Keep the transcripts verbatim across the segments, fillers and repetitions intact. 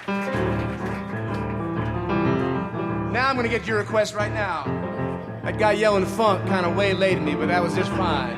Now I'm gonna get your request right now. That guy yelling funk kind of waylaid me, but that was just fine.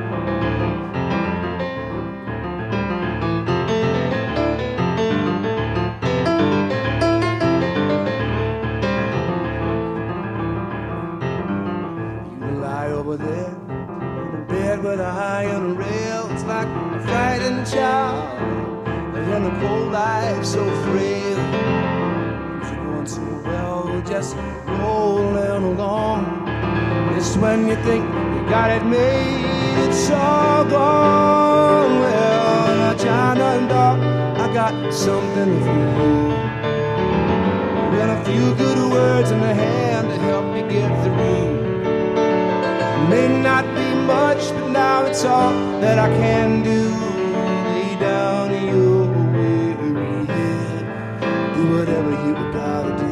You lie over there in the bed with a high on the rail. It's like a frightened child, and the cold life so frail. You're going so well, just rolling along. Just when you think you got it made, it's all gone. Well, now, China and dog, I got something for you. And a few good words in the hand to help you get through. May not be much, but now it's all that I can do. Lay down your weary head, do whatever you gotta do.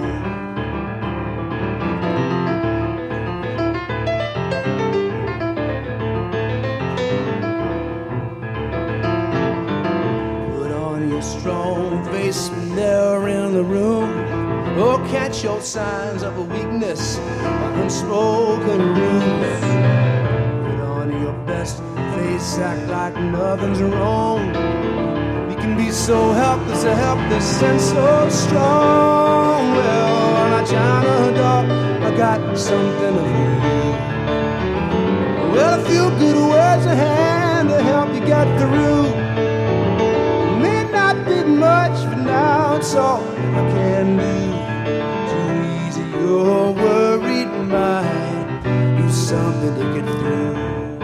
Put on your strong face when they're in the room. Oh, catch your signs of a weakness, of unspoken rules. Put on your best face, act like nothing's wrong. We can be so helpless, so helpless and so strong. Well, now, China dog, I got something for you. Well, a few good words a hand to help you get through. May not be much, but now it's all I can do. Your worried mind, do something to get through.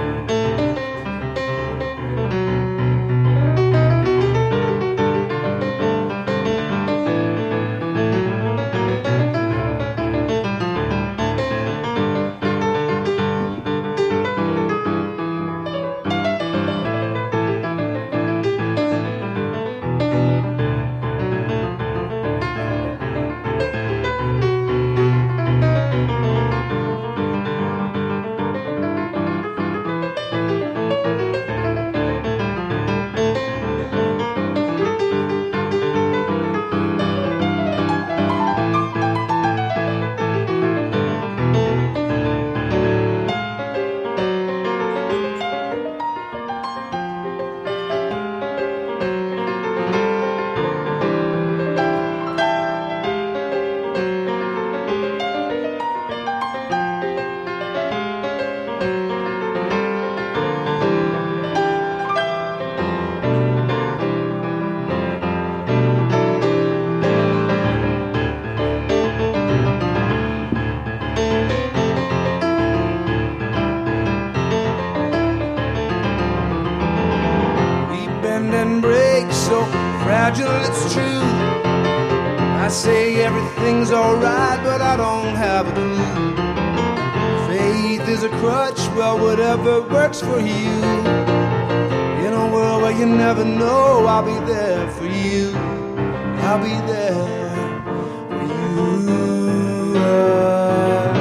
It's true. I say everything's alright, but I don't have a clue. Faith is a crutch, well, whatever works for you. In a world where you never know, I'll be there for you. I'll be there for you. uh,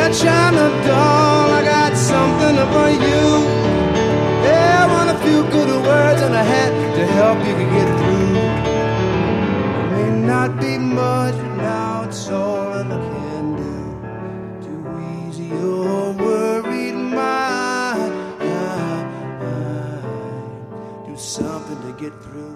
I chime the dawn, I got something for you. Yeah, I want a few good words and a hat to help you get through. It may not be much, but now it's all that I can do to ease your worried mind. Do something to get through.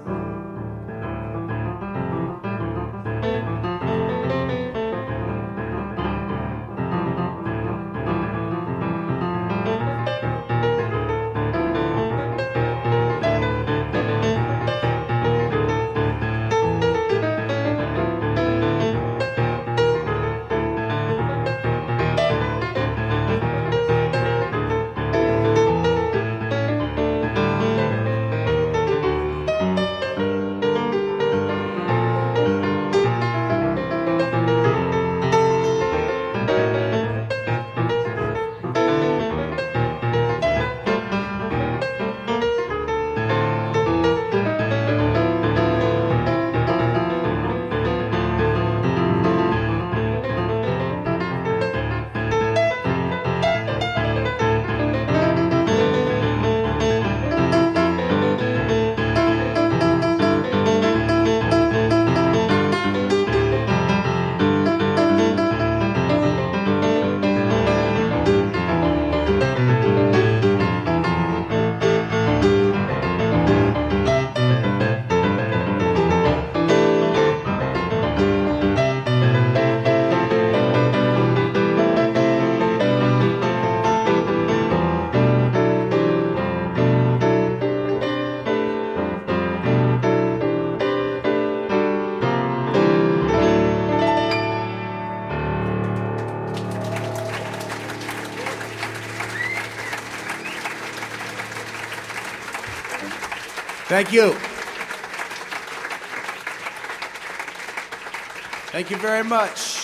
Thank you. Thank you very much.